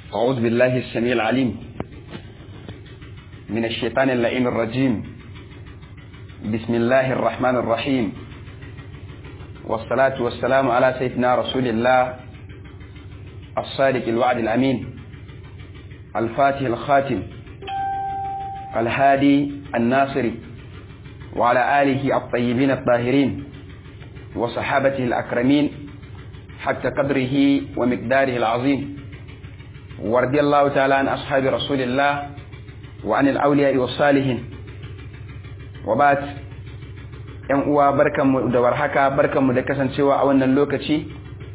أعوذ بالله السميع العليم من الشيطان اللعين الرجيم. بسم الله الرحمن الرحيم، والصلاة والسلام على سيدنا رسول الله الصادق الوعد الأمين الفاتح الخاتم الهادي الناصري وعلى آله الطيبين الطاهرين وصحابته الأكرمين حتى قدره ومقداره العظيم، ورضي الله تعالى عن أصحاب رسول الله وعن الأولياء والصالحين. وبعد ‘yan uwa barkanmu da warhaka, barkanmu da kasancewa a wannan lokaci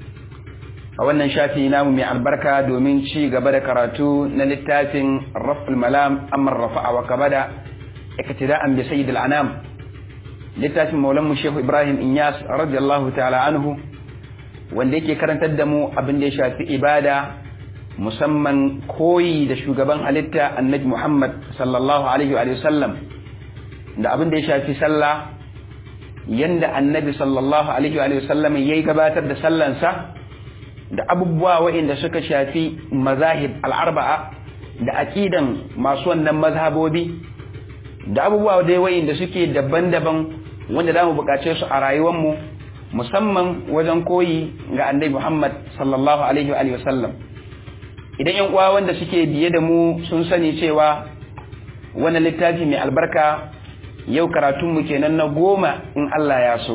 a wannan shafi namu mai albarka domin ci gaba da karatu na littafin Raf'ul Malam Amman Rafa'a wa Kabada iktida'an bi Sayyidil Anam, littafin Maulanmu Shehu Ibrahim Inyas radiyallahu ta'ala anhu, wanda yake karantar da mu abin da ya shafi ibada, musamman koyi da shugaban halitta Annabi Muhammad sallallahu alaihi wa sallam, da abin da ya shafi sallah, yanda Annabi sallallahu alaihi wa sallam yayi gabatar da sallansa, da abubuwa waɗanda suka shafi mazahib al-arba'a da aqidan masu wannan mazhabobi, da abubuwa dai waɗanda suke daban-daban wanda zamu buƙace su a rayuwar mu, musamman wajen koyi ga Annabi Muhammad sallallahu alaihi wa sallam. Idan ‘yan uwa wanda suke biye da mu sun sani cewa wannan littafi mai albarka yau karatunmu kenan na 10 in Allah ya so,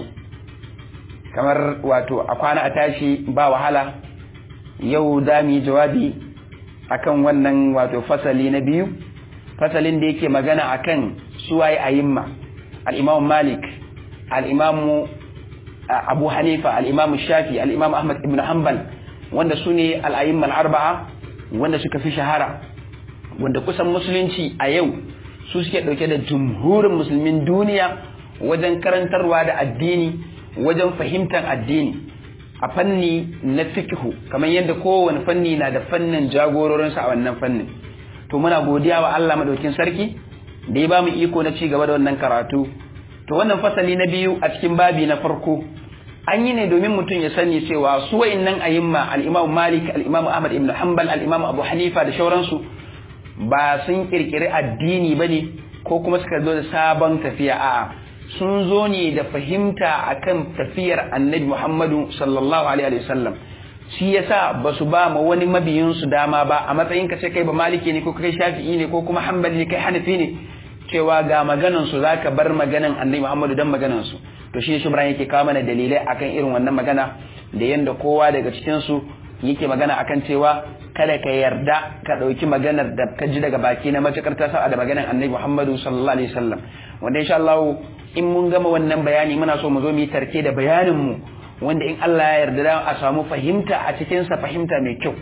kamar wato a kwana a tashi ba wahala. Yau da mu yi jawabi akan wannan wato fasali na 2, fasalin da yake magana akan suwaye ayimma: al-Imam Malik, al-Imam Abu Hanifa, al-Imam Shafi, al-Imam Ahmad ibn Hanbal, wanda su ne al-ayimma al-arba'a wanda suka fi shahara, wanda kusan musulunci a yau su suke dauke da jumhurin musulmin duniya wajen karantarwa da addini, wajen fahimtar addini a fanni na fiqhu, kamar yadda kowane fanni na da fannin jagororinsa a wannan fannin. To muna godiya wa Allah madaukin sarki da ya bamu iko na ci gaba da wannan karatu. To wannan fasali na 2 a cikin babi na farko an yi ne domin mutum ya sani cewa su wa'innan ayimma, al-Imam Malik, al-Imam Ahmad ibn Hanbal, al-Imam Abu Hanifa da shauransu, ba sun kirkiri addini bane ko kuma suka zo da sabon tafiya. A'a, sun zo ne da fahimta akan tafiyar Annabi Muhammadu sallallahu alaihi wasallam. Shi yasa ba su ba ma wani mabiyin su dama ba a matsayin ka ce kai ba Maliki ne ko kai Shafi'i ne ko kuma Hanbali ne kai Hanafi ne, cewa ga maganan su zaka bar maganan Annabi Muhammadu dan maganan su. To shi Ibrahim yake kawo mana dalilai akan irin wannan magana, da yanda kowa daga cikin su yake magana akan cewa kada ka yarda ka dauki maganar da ka ji daga baki na matakar ta sa da maganar Annabi Muhammadu sallallahu alaihi wasallam, wanda insha Allah in mun gama wannan bayani muna so mu zo mu yi tarke da bayanin mu, wanda in Allah ya yarda a samu fahimta a cikin sa, fahimta mai kyau.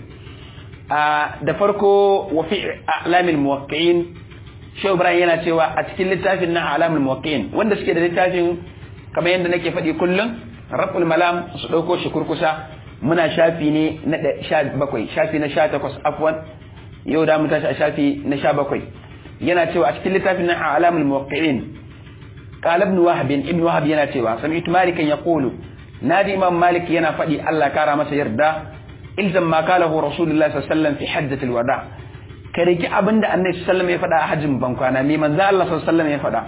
Da farko wa fi a'lamil muwaqqi'in, Shehu Ibrahim yana cewa a cikin littafin na a'lamil muwaqqi'in, wanda suke da littafin kamar yadda nake faɗi kullum, Raf'ul Malam su ɗauko shi kurkusa, muna shafi ne na 17, shafi na 18 afwan, yau da mu tashi a shafi na 17. Yana cewa a cikin littafin na a'lamul muwaqqi'in, qala ibn Wahb yana cewa sami'tu Malikan yaqulu, nadi Imam Malik yana faɗi Allah kara masa yarda, ilzam ma qalahu Rasulullah sallallahu alaihi wasallam fi hajjatil wada, ka riki abinda Annabi sallallahu alaihi wasallam ya faɗa a hajjin bankwana, me manzo Allah sallallahu alaihi wasallam ya faɗa: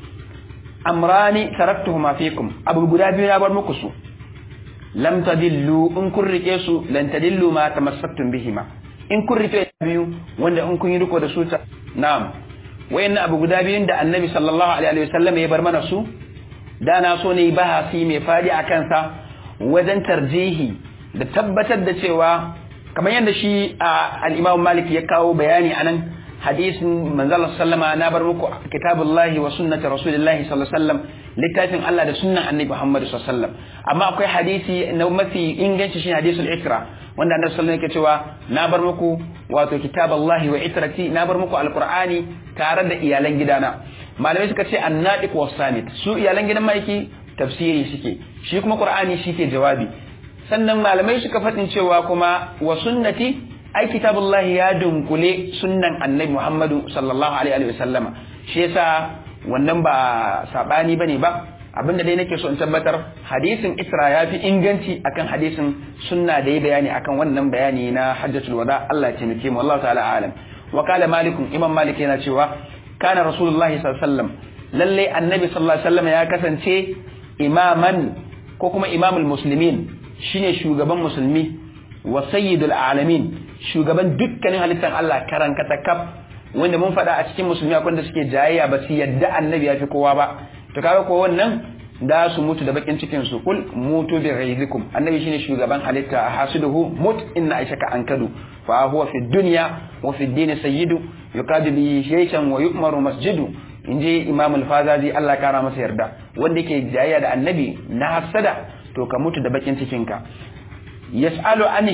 amrani taraktuhuma fikum, abu guda biyu na bar muku su, lam tadillu, in kun rike su, lan tadillu ma tamassaktum bihima, in kun rike biyu wanda in kun yi riko da su ta. Na'am, wayannan abu guda biyun da Annabi sallallahu alaihi wasallam ya bar mana su, da na so ne bahasi mai fadi akan sa wajen tarjihi da tabbatar da cewa kamar yadda shi al-Imam Malik ya kawo bayani anan, hadisin manzal sallama, na bar muku kitabullahi wa sunnati rasulillahi sallallahu alaihi wasallam, littafin Allah da sunnan Annabi Muhammad sallallahu alaihi wasallam. Amma akwai hadisi na mafi inganci shi hadisul ikra, wanda Annabi sallallahu alaihi wasallam yake cewa na bar muku wato kitabullahi wa itrati, na bar muku alqur'ani tare da iyalan gidana. Malamai suka ce annadiq was samit, su iyalan gidan maiki tafsiri suke, shi kuma qur'ani shike jawabi. Sannan malamai suka faɗin cewa kuma wa sunnati, ai kitabullahi ya dunkule sunnan Annabi Muhammadu sallallahu alaihi wasallama. Shi yasa wannan ba sabani bane ba, abinda dai nake so in tabbatar hadisin Isra ya fi inganci akan hadisin sunna da ya bayani akan wannan bayani na hajjatul wada. Allah ya taimake mu, Allah ta'ala alam. wa qala Malik, Imam Malik yana cewa kana Rasulullahi sallallahu alaihi wasallam, lalle annabi sallallahu alaihi wasallam ya kasance imaman ko kuma imamul muslimin, shine shugaban musulmi, wa sayyidul alamin, shugaban dukkanin halittar Allah karan katakaf, wanda mun faɗa a cikin musulmi akwai wanda suke jayayya ba su yadda annabi ya fi kowa ba. To kaga ko wannan da su mutu da bakin cikin su, kul mutu bi ghaizikum, annabi shine shugaban halitta, hasiduhu mut inna aishaka ankadu fa huwa fi dunya wa fi din sayyidu yuqadu bi shayshan wa yu'maru masjidu, inji Imam al-Fazazi Allah kara masa yarda. Wanda yake jayayya da annabi na hasada, to ka mutu da bakin cikin ka. yus'alu an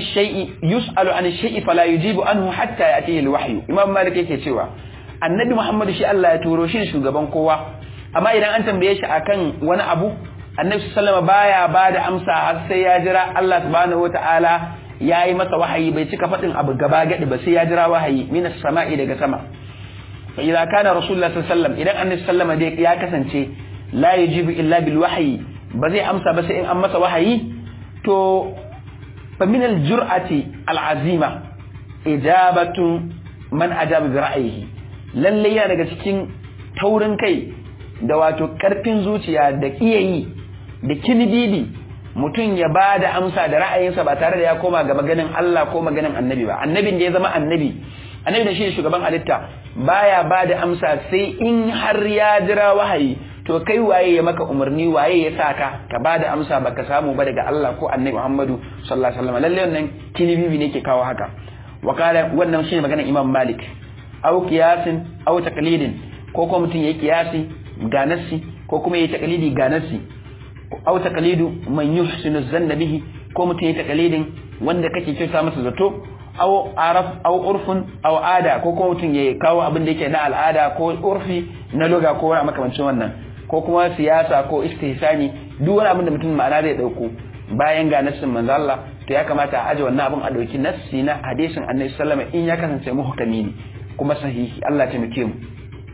shay'i fala yujibu anhu hatta ya'tihi al-wahyu. Imam Malik yake cewa annabi Muhammad shi Allah ya turo shi shugaban kowa, amma idan an tambaye shi akan wani abu, annabi sallallahu baya bada amsa har sai ya jira Allah subhanahu wataala yayi masa wahayi. Bai cika fadin abu gaba gadi ba, sai ya jira wahayi minas sama'i, daga sama. fa idza kana rasulullah sallallahu alaihi wasallam, idan annabi sallallahu alaihi wasallam ya kasance la yujibu illa bil wahyi, ba zai amsa ba sai in an masa wahayi, to fa min al jur'ati al azima ijabatu man ajaba bi ra'yihi. lalle yana daga cikin taurin kai da wato karfin zuciya da kiyayi da kinibidi, mutum ya ba da amsa da ra'ayinsa ba tare da ya koma ga maganin Allah ko maganin annabi ba. Annabin da ya zama annabi da shi ne shugaban halitta, baya ba da amsa sai in har ya jira wahayi. To kai waye ya maka umarni, waye ya saka ka ba da amsa baka samu ba daga Allah ko annabi Muhammadu sallallahu alaihi wasallam? lalle wannan kinibibi ne ke kawo haka. wakala wannan shine maganar Imam Malik. Au qiyasin au taqlidin, ko kuma mutum yayi qiyasi ga nassi, ko kuma yayi taqlidi ga nassi. Au taqlidu man yuhsinu zanna bihi, ko mutum yayi taqlidin wanda kake kyauta masa zato. Au araf au urfun au ada, ko kuma mutum yayi kawo abin da yake na al'ada ko urfi na loga ko wani makamancin wannan, ko kuma siyasa ko istihsani. duk wani abin da mutum ma'ana zai dauko bayan ga nassin manzo Allah, to ya kamata a aje wannan abin a dauki nassi na hadisin Annabi sallallahu alaihi wasallam in ya kasance muhkami ne kuma sahihi. Allah ya taimake mu.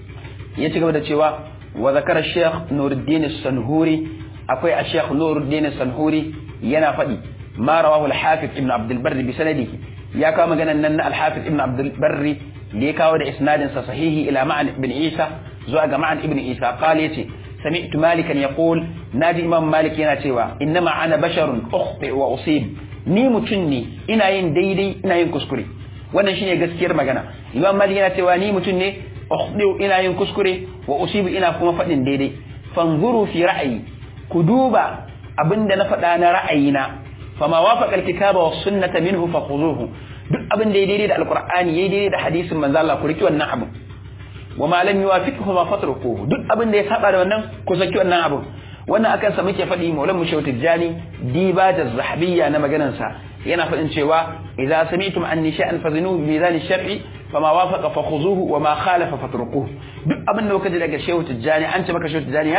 Ya ci gaba da cewa wa zakara Sheikh Nuruddin As-Sanhuri, akwai a Sheikh Nuruddin As-Sanhuri yana faɗi ma rawahu al-Hafiz Ibn Abd al-Barr bi sanadihi, ya kawo maganan nan na al-Hafiz Ibn Abd al-Barr da ya kawo da isnadin sa sahihi ila Ma'an ibn Isa, zuwa ga Ma'an ibn Isa. qala yace sami'tu Malikan yaqul, naji Imam Malik yana cewa innama ana basharun ukhti wa usib, ni mutun ne ina yin daidai ina yin kuskure. wannan shine gaskiyar magana. Imam Malik yana cewa ni mutun ne ukhti ina yin kuskure wa usib ina kuma fadin daidai. fanzuru fi ra'ayi, ku duba abinda na faɗa na ra'ayina, fama wafaqa al-kitaba was sunnata minhu fakhuduhu, duk abin da ya daidai da alqur'ani yayi daidai da hadisin manzo Allah, ku riki wannan abu. wama lam yuwafiqhu ma fatrukuhu, duk abin da ya saba da wannan ku saki wannan abu. wannan akan sa muke faɗi Maulana Shehu Tijjani diba da zahabiyya na maganar sa yana faɗin cewa idza sami'tum anni sha'an fazinu bi mizan ash-shar'i fama wafaqa fakhuzuhu wama khalafa fatrukuhu. duk abin da kuka ji daga Shehu Tijjani, an ce maka Shehu Tijjani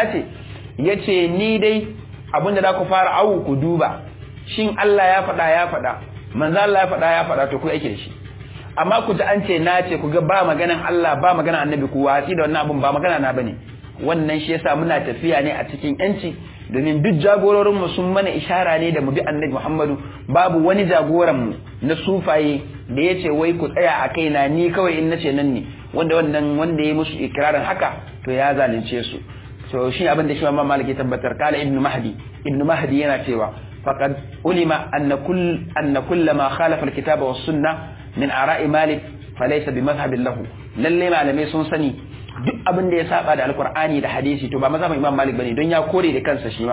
yace ni dai abin da za ku fara awu ku duba shin Allah ya faɗa manzo Allah ya faɗa to ku yake da shi. amma ku ji an ce na ce ku ga ba maganan Allah ba maganan annabi, ku watsi da wannan abun ba magana na bane. wannan shi yasa muna tafiya ne a cikin yanci, domin duk jagororin mu sun mana ishara ne da mu bi annabi Muhammadu. babu wani jagoran mu na sufaye da yace wai ku tsaya a kaina ni kawai in nace nan ne, wanda ya musu ikrarin haka to ya zalunce su. so shi abin da shi Imam Malik ya tabbatar. kala Ibn Mahdi yana cewa faqad ulima anna kull ma khalafa al-kitaba was sunnah min ara'i Malik falaysa bi madhhabin lahu. lalle malamai sun sani duk abin da ya saba da alqur'ani da hadisi to ba mazhabin Imam Malik bane, don ya kore da kansa shi ma.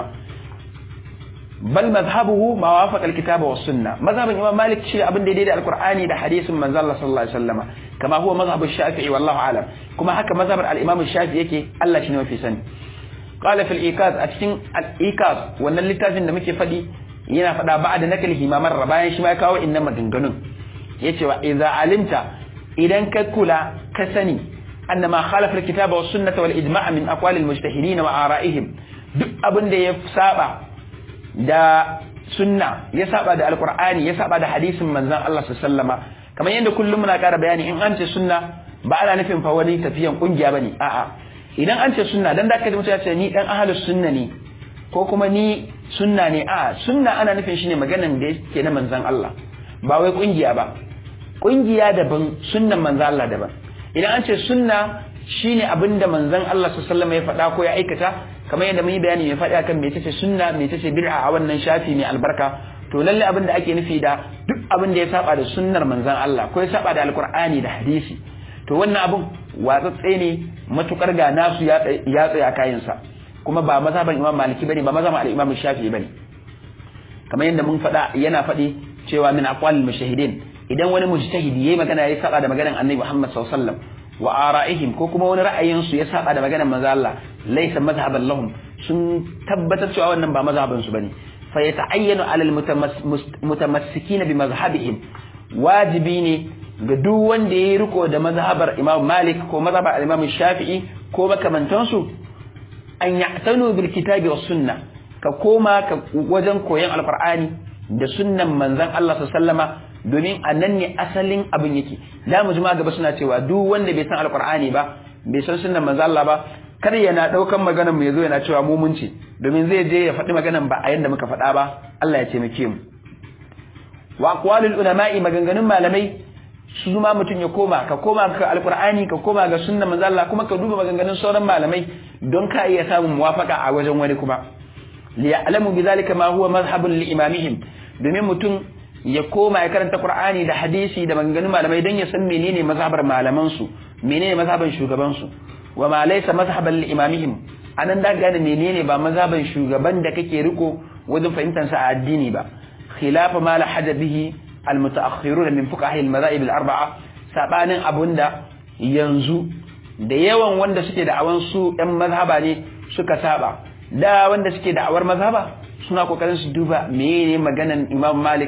bal madhhabuhu ma wafaqa alkitaba was sunnah, mazhabin Imam Malik shi abin da ya daidai da alqur'ani da hadisin manzo Allah sallallahu alaihi wasallama, kama huwa mazhabu Shafi'i wallahu a'lam. kuma haka mazhabar al-Imam Shafi'i yake, Allah shi ne mafi sani. qala fil ikaz, a cikin al-ikaz wannan littafin da muke fadi yana fada ba'da nakalihi ma marra, bayan shi ma ya kawo inna maganganun yace wa idza alimta, idan ka kula ka sani anna ma khalafa alkitaba was sunnah wal ijma' min aqwali almujtahidin wa ara'ihim, duk abin da ya saba da sunna, ya saba da alqur'ani, ya saba da hadisin manzon Allah sallallahu alaihi wasallama. kamar yadda kullum muna ƙara bayani, in an ce sunna ba ana nufin fa wani tafiyan kungiya bane, a'a idan an ce sunna dan da ka ji mutum ya ce ni dan ahlus sunna ne, ko kuma ni sunna ne. Sunna ana nufin shine maganan da yake na manzon Allah, ba wai kungiya ba. Kungiya daban, sunnan manzon Allah daban. Idan an ce sunna shine abinda manzon Allah sallallahu alaihi wasallam ya faɗa ko ya aikata, kamar yadda mun yi bayani mai faɗi akan mece ce sunna mece ce bid'a a wannan shafi mai albarka. To lalle abinda ake nufi da duk abin da ya saba da sunnar manzon Allah ko ya saba da alqur'ani da hadisi, to wannan abun watsatse ne matukar ga nasu ya tsaya kayansa, kuma ba mazhaban Imam Maliki bane, ba mazhaban al-Imam Shafi'i bane. Kamar yadda mun faɗa, yana faɗi cewa min aqwalil mushahidin, idan wani mujtahidi yayi magana ya saba da maganar Annabi Muhammad sallallahu alaihi wasallam wa ara'ihim, ko kuma wani ra'ayin su ya saba da maganar manzo Allah, laysa mazhaban lahum, sun tabbatar cewa wannan ba mazhaban su bane. Fa yata'ayyanu 'ala al-mutamassikina bi mazhabihim, wajibi ne ga duk wanda yayi riko da mazhabar Imam Malik ko mazhabar Imam Shafi'i ko makamantansu, an ya'tanu bil kitabi was sunnah, ka koma ka wajen koyon alqur'ani da sunnan manzon Allah sallallahu alaihi wasallama, domin anan ne asalin abin yake. Da mu jima gaba suna cewa duk wanda bai san alqur'ani ba, bai san sunnan manzon Allah ba, kar yana daukan maganar mu yazo yana cewa mu mun ce, domin zai je ya faɗi maganar ba a yanda muka faɗa ba. Allah ya taimake mu. Wa aqwalul ulama'i, maganganun malamai su zuma mutum ya koma, ka koma ga alqur'ani, ka koma ga sunnan manzon Allah, kuma ka duba maganganun sauran malamai don ka iya samun muwafaka a wajen wani kuma. Li ya'lamu bidhalika ma huwa madhhabun li imamihim, domin mutum ya koma ya karanta Qur'ani da hadisi da maganganun malamai don ya san menene mazhabar malaman su, menene mazhaban shugaban su. Wa ma laysa mazhaban li imamihim, anan da gane menene ba mazhaban shugaban da kake riko wajen fahimtar sa a addini ba. Khilafa ma la hada bihi al mutaakhirun min fuqaha al madhahib al arba'a, sabanin abunda yanzu da yawan wanda suke da awan su ɗan mazhaba ne suka saba. Da wanda suke da awar mazhaba suna kokarin su duba menene maganan Imam Malik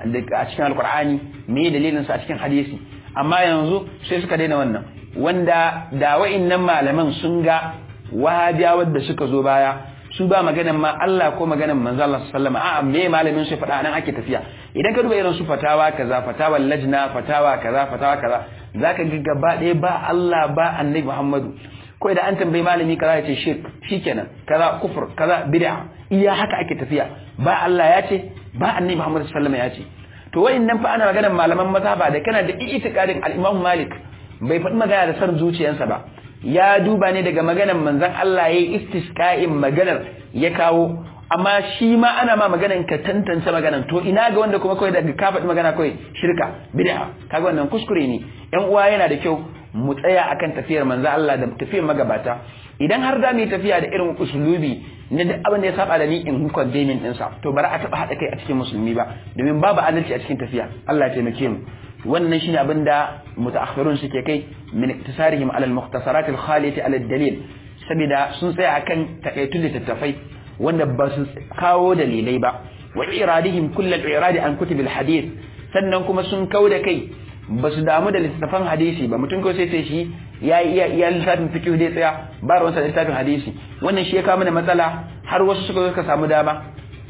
a cikin alkur'ani, me dalilin sa a cikin hadisi, amma yanzu sai suka daina wannan. Wanda da wa'innan malaman sun ga wahabiya wadda suka zo baya, su ba maganan ma Allah ko maganan manzo Allah sallallahu alaihi wasallam, me malamin su faɗa nan ake tafiya. Idan ka duba irin su fatawa kaza, fatawa lajna, fatawa kaza zaka ga gaba ɗaya ba Allah ba Annabi Muhammadu. Ko idan an tambayi malami kaza ya ce shirk, shikenan kaza kufur, kaza bid'a, iya haka ake tafiya. Ba Allah ya ce, ba Annabi Muhammad sallallahu alaihi wasallam ya ce. To wayannan fa ana maganar malaman mazhaba da kana da i'tiqadin al-Imam Malik bai faɗi magana da san zuciyarsa ba, ya duba ne daga maganar manzon Allah yayi istisqa'in maganar ya kawo, amma shi ma ana ma maganar ka tantance maganar. To ina ga wanda kuma kawai daga ka faɗi magana kawai shirka, bid'a, kaga wannan kuskure ne. Yan uwa, yana da kyau mu tsaya akan tafiyar manzo Allah da tafiyar magabata. Idan har da mu tafiya da irin usulubi ne duk abin da ya saba da ni in condemning din sa, to bari a taba hada kai a cikin musulmi ba, domin babu adalci a cikin tafiya. Allah ya taimake mu. Wannan shine abin da mutaakhirun suke kai min iktisarihim ala al-mukhtasarat al-khaliyati ala al-dalil, saboda sun tsaya akan takaitun littattafai wanda ba su kawo dalilai ba, wa iradihim kull al-iradi an kutub al-hadith, sannan kuma sun kauda kai ba su damu da littattafan hadisi ba. Mutum ko sai shi ya iya littafin fiqh dai tsaya ba ruwansa da littafin hadisi. Wannan shi ya kawo mana matsala, har wasu suka samu dama.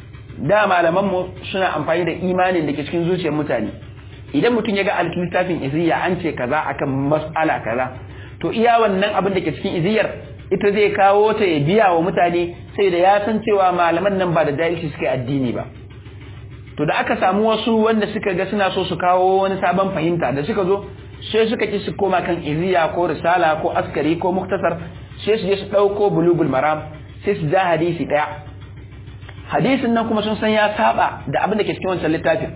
Da malaman mu suna amfani da imanin da ke cikin zuciyar mutane. Idan mutum ya ga littafin iziya an ce kaza akan mas'ala kaza, to iya wannan abin da ke cikin iziyar ita zai kawo ta ya biya wa mutane, sai da ya san cewa malaman nan ba da jahilci suka addini ba. To da aka samu wasu wanda suka ga suna so su kawo wani sabon fahimta, da suka zo sai suka ki su koma kan iziya ko risala ko askari ko muktasar, sai su je su dauko bulugul maram, sai su ja hadisi daya. Hadisin nan kuma sun san ya saba da abin da ke cikin wancan littafin.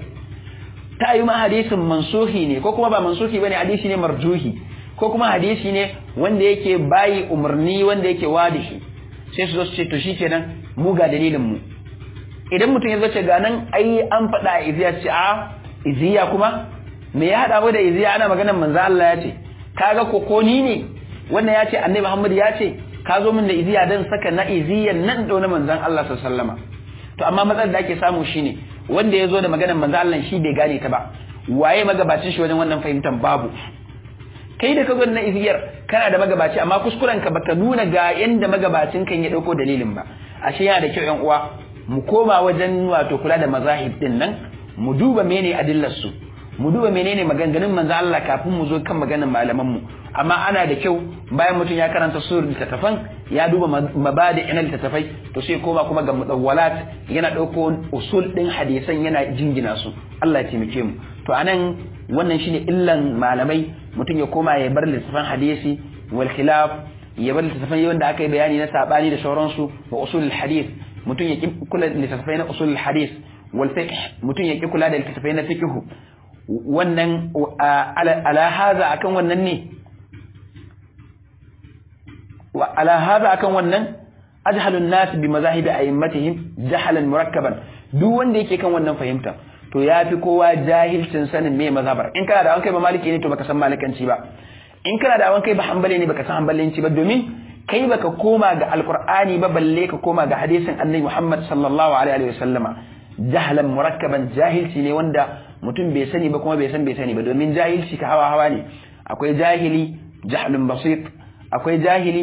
Ta yi ma hadisin mansuhi ne, ko kuma ba mansuhi bane, hadisi ne marjuhi, ko kuma hadisi ne wanda yake bayi umarni, wanda yake wadihi. Sai su zo su ce to shikenan mu ga dalilin mu. Idan mutum ya zace ga nan ai an faɗa a iziya, ce a iziya kuma me ya haɗa mu da iziya, ana maganar manzo Allah ya ce, kaga kokoni ne wannan ya ce Annabi Muhammad ya ce, ka zo min da iziya dan saka na iziyan nan da na manzon Allah sallallahu alaihi wasallam. To amma matsalar da ake samu shine wanda ya zo da maganar manzo Allah shi bai gane ta ba, waye magabacin shi wajen wannan fahimtar babu. Kai da ka zo na iziyar kana da magabaci, amma kuskuren ka baka nuna ga yanda magabacin kan ya dauko dalilin ba. Ashe yana da kyau ƴan uwa mu koma wajen wato kula da mazahib din nan, mu duba menene adillar su, mu duba menene maganganun manzo Allah kafin mu zo kan maganar malaman mu. amma ana da kyau bayan mutum ya karanta usul littattafan ya duba mabadi ina littattafai to sai koma kuma ga mudawwalat yana dauko usul din hadisan yana jingina su Allah ya taimake mu to anan wannan shine illan malamai mutum ya koma ya bar littattafan hadisi wal khilaf ya bar littattafan wanda aka yi bayani na sabani da sauransu wa usul hadith mutum ya kula da littattafai na usul hadith wal fiqh mutum ya kula da littattafai na fiqh wannan ala hadha akan wannan ne wa ala hadha akan wannan ajhalun nas bi mazahib a'immatihim jahalan murakkaban duk wanda yake kan wannan fahimta to yafi kowa jahilcin sanin me mazhabar in kana da an kai ba maliki ne to baka san malikanci ba in kana da an kai ba hanbali ne baka san hanbalinci ba domin kai baka koma ga alqur'ani ba balle ka koma ga hadisin annabi Muhammad sallallahu alaihi wa sallama jahlan murakkaban jahilci ne wanda mutum bai sani ba kuma bai sani ba domin jahilci ka hawa ne akwai jahili jahlun basit akwai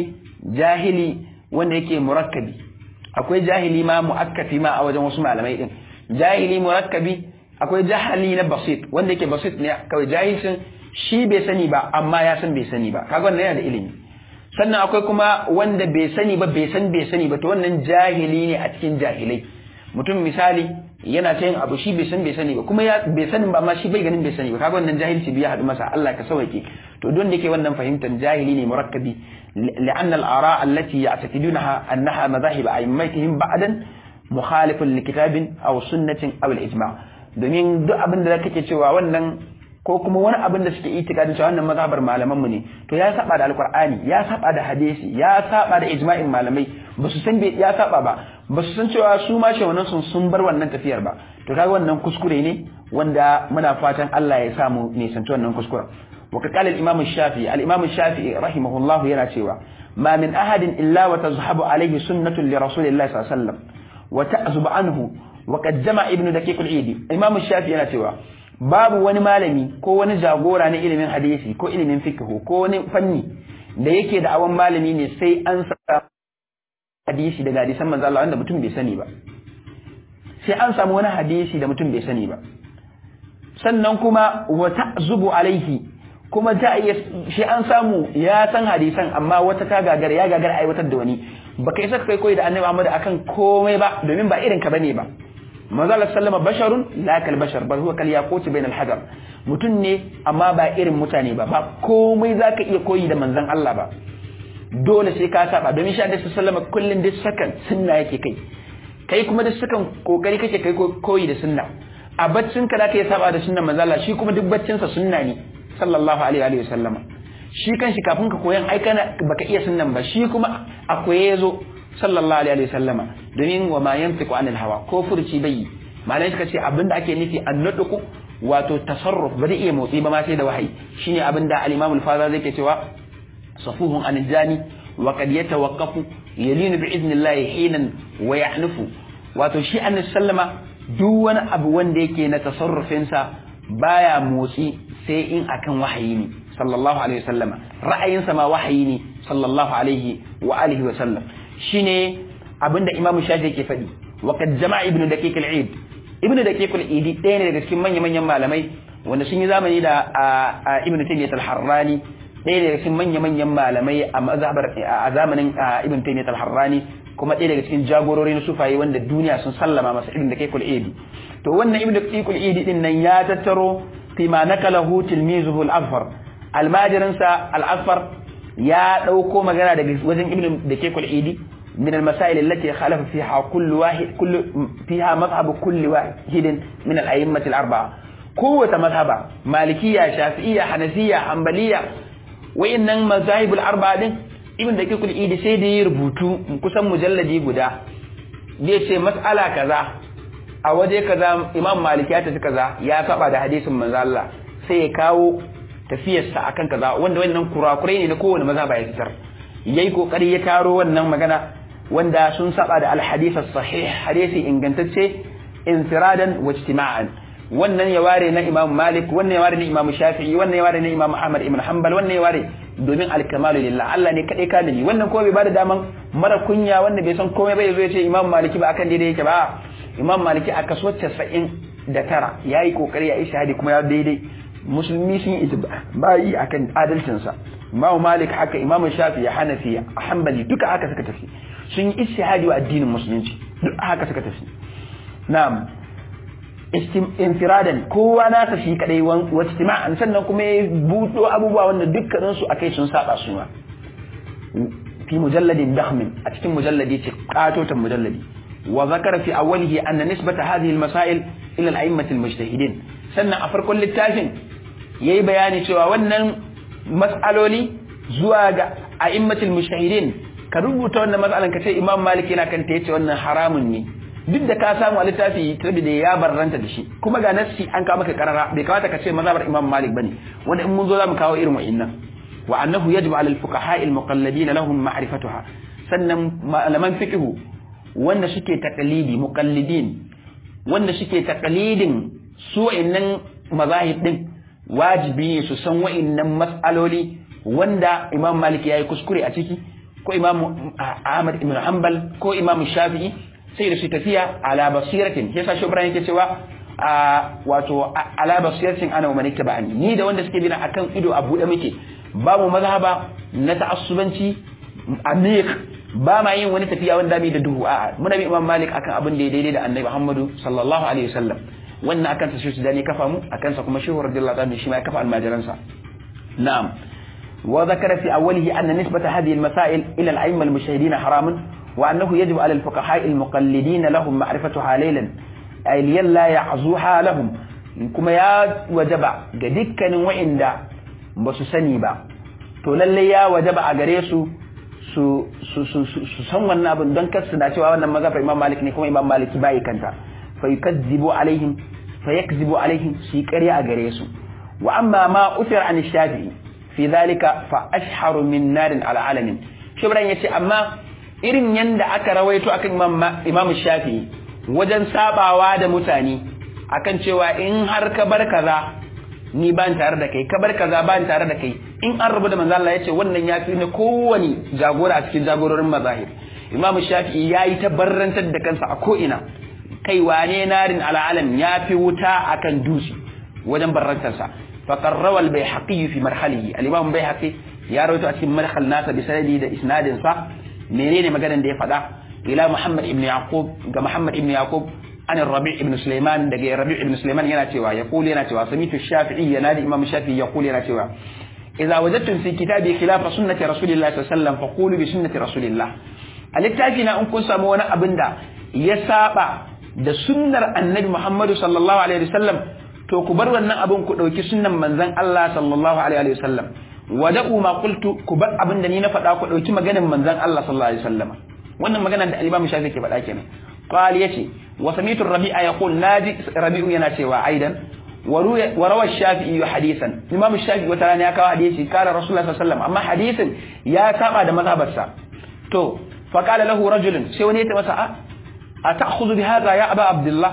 jahili wanda yake murakkabi akwai jahili ma muakkafi ma a wajen wasu malamai din jahili murakkabi akwai jahili na basit wanda yake basit ne kawai jahilcin shi bai sani ba amma ya san bai sani ba kaga wannan yana da ilimi sannan akwai kuma wanda bai sani ba to wannan jahili ne a cikin jahilai mutum misali yana ta yin abu shi bai sani ba kuma ya bai sani ba amma shi bai ganin bai sani ba kaga wannan jahilci biya hadu masa Allah ka sauke to don da yake wannan fahimtar jahili ne murakkabi لأن الآراء التي يعتقدونها أنها مذاهب أئمتهم بعدا مخالف لكتاب أو سنة أو الإجماع domin duk abin da kake cewa wannan ko kuma wani abin da suke itikadin cewa wannan mazhabar malaman mu ne to ya saba da alqur'ani ya saba da hadisi ya saba da ijma'in malamai ba su san ya saba ba su san cewa su ma wannan sun bar wannan tafiyar ba to kaga wannan kuskure ne wanda muna fatan Allah ya samu ne sanci wannan kuskuren وقال الإمام الشافعي رحمه الله يناتيوا ما من أحد إلا وتذهب عليه سنة لرسول الله صلى الله عليه وسلم وتأذب عنه وقد جمع ابن دقيق العيدي الإمام الشافعي يناتيوا باب wani malami ko wani jagora na ilimin hadisi ko ilimin fiqh ko wani fanni da yake da awan malami ne sai an sa hadisi daga hadisan manzo Allah wanda mutum bai sani ba sai an samu wani hadisi da mutum bai sani ba sannan kuma wa ta'zubu alaihi kuma ta iya shi an samu ya san hadisan amma wata ta ya gagara aiwatar da wani baka isa kai koyi da annabi Muhammad akan komai ba domin ba irin ka bane ba manzo Allah sallama basharun la kal bashar bal huwa kal yaqut bain al hajar mutun ne amma ba irin mutane ba komai zaka iya koyi da manzon Allah ba dole sai ka saba domin shi annabi sallama kullun da sakan sunna yake kai kuma da sakan kokari kake kai koyi da sunna a baccin ka zaka yi saba da sunnan manzo Allah shi kuma duk baccin sa sunna ne sallallahu alaihi wa sallama shi kanshi kafin ka koyan ai kana baka iya sunnan ba shi kuma a koye yazo sallallahu alaihi wa sallama domin wa ma yantiqu anil hawa ko furci bai malai suka ce abinda ake nufi annaduku wato tasarruf ba zai iya motsi ba ma sai da wahayi shine abinda al-imam al-faza zai ke cewa safuhun anil jani wa qad yatawaqqafu yalinu bi idnillahi hinan wa yahnufu wato shi annabi sallama duk wani abu wanda yake na tasarrufin sa baya motsi sai in akan wahayi ne sallallahu alaihi wasallama ra'ayinsa ma wahayi ne sallallahu alaihi wa alihi wa sallam shine abinda imam shafi yake faɗi wa qad jama'a ibnu daqiq al-eid ibnu daqiq al-eid ɗaya ne daga cikin manyan malamai wanda sun yi zamani da ibnu taymiyyah al-harrani ɗaya ne daga cikin manyan malamai a mazhabar a zamanin ibnu taymiyyah al-harrani kuma ɗaya daga cikin jagorori na sufaye wanda duniya sun sallama masa ibnu daqiq al-eid to wannan ibnu daqiq al-eid din nan ya tattaro فيما نقله تلميذه الأظفر الماجرنسا الأظفر يا دوكو مغانا daga wajen ibn daqiq al-idi من المسائل التي خالف فيها فيها مذهب كل واحد من الأئمة الأربعة قوة مذهب مالكية شافعية حنفية حنبلية وإن مذاهب الأربعة دين ابن دقيق العيد sai da ya rubutu kusan mujalladi guda zai ce mas'ala kaza a waje kaza imam maliki ya tafi kaza ya saba da hadisin manzo Allah sai ya kawo tafiyarsa akan kaza wanda wannan kurakurai ne na kowane mazhaba ya fitar yayi kokari ya taro wannan magana wanda sun saba da al-hadith as-sahih hadisi ingantacce infiradan wa ijtima'an wannan ya ware na imam malik wannan ya ware na imam shafi'i wannan ya ware na imam ahmad ibn hanbal wannan ya ware domin al-kamalu lillah Allah ne kadai kalimi wannan ko bai bada daman mara kunya wanda bai san komai ba yazo ya ce imam maliki ba akan daidai yake ba imam maliki a kaso 99 yayi kokari ya yi shahadi kuma ya daidai musulmi sun yi bayi akan adalcinsa Imam Malik haka, Imam Shafi'i, Hanafi, Hanbali duka haka suka tafi. Sun yi ijtihadi wa addinin musulunci duk haka suka tafi. Na'am. Infiradan kowa nasa shi kadai wa istima'an, sannan kuma ya buɗo abubuwa wanda dukkanin su akai sun saba su ma. Fi mujalladin dakhmin, a cikin mujalladi ce katotan mujalladi. Wa zakara fi awwalihi anna nisbata hadhihi al-masail ila al-a'immati al-mujtahidin. Sannan a farkon littafin yayi bayani cewa wannan mas'aloli zuwa ga a'immatul mujtahidin, ka rubuta wannan mas'alan ka ce Imam Malik yana kanta yace wannan haramun ne, duk da ka samu a littafi saboda ya barranta da shi, kuma ga nassi an kawo maka karara, bai kamata ka ce mazhabar Imam Malik bane, wanda in mun zo zamu kawo irin wa'innan. Wa annahu yajibu 'ala al-fuqaha al-muqallidin lahum ma'rifatuha. Sannan malaman fiqh wanda suke taqlidi muqallidin, wanda suke taqlidin su wa'innan mazahib din, wajibi ne su san wa'innan mas'aloli wanda Imam Malik yayi kuskure a ciki, ko Imam Ahmad ibn Hanbal ko Imam Shafi'i, sai da su tafiya ala basiratin. Yasa Shubran yake cewa wato ala basiratin ana wa man ittaba'ani, ni da wanda suke bina akan ido a bude muke, babu mazhaba na ta'assubanci amir, ba ma yin wani tafiya wanda bai da duhu, a'a muna bi Imam Malik akan abin da ya daidai da Annabi Muhammadu sallallahu alaihi wasallam. wannan akan sa shi da ne kafa mu akan sa kuma shehu radiyallahu ta'ala shi ma ya kafa almajiransa. Na'am. wa zakara fi awwalihi anna nisbata hadhihi almasail ila al-a'imma al-mushahidin haramun wa annahu yajibu ala al-fuqaha al-muqallidin lahum ma'rifatuha laylan ay la ya'zuha lahum, kuma ya wajaba ga dukkanin wa'inda ba su sani ba to lalle ya wajaba a gare su su san wannan abin don kar su da cewa wannan mazhabin Imam Malik ne kuma Imam Malik bai kanta fayakzibu alaihim shi ƙarya a gare su. Wa amma ma uthira an Shafi'i fi dhalika fa ashharu min narin ala alamin. Shibran yace amma irin yanda aka rawaito akan Imam Shafi'i wajen sabawa da mutane akan cewa in har ka bar kaza ni ban tare da kai, ka bar kaza ban tare da kai, in an rubuta manzo Allah yace wannan yafi ne kowani jagora a cikin jagororin mazahib. Imam Shafi'i yayi tabarrantar da kansa a ko ina, kai wane narin ala alam yafi wuta akan dusi wajen barrantarsa. فقرر البيهقي في مرحله. الإمام البيهقي يروي في مرحل ناس بسنده ده إسناد صح منين مجانا ده فدا إلى محمد ابن يعقوب محمد ابن يعقوب عن الربيع ابن سليمان ده الربيع ابن سليمان يناتوا يقول يناتوا سميت الشافعي ينادي الإمام الشافعي يقول يناتوا إذا وجدتم في كتابي خلاف سنة رسول الله صلى الله عليه وسلم فقولوا بسنة رسول الله. الاتفاقنا أن كن سمونا أبندا يسابع ده سنة النبي محمد صلى الله عليه وسلم to ku bar wannan abin ku dauki sunnan manzon Allah sallallahu alaihi wasallam wada'u ma qultu ku bar abin da ni na faɗa ku dauki maganar manzon Allah sallallahu alaihi wasallam. wannan magana da al-Imam Shafi'i ke faɗa kenan. qal yace wa sami'tu ar-Rabi'a yaqul naji Rabi'u yana cewa aidan wa rawa Shafi'i hadisan. Imam Shafi'i wata rana ya kawo hadisi kala Rasulullah sallallahu alaihi wasallam, amma hadisin ya saba da mazhabarsa. to fa qala lahu rajulun, sai wani ya ce masa a ta'khudhu bi hadha ya aba Abdullah,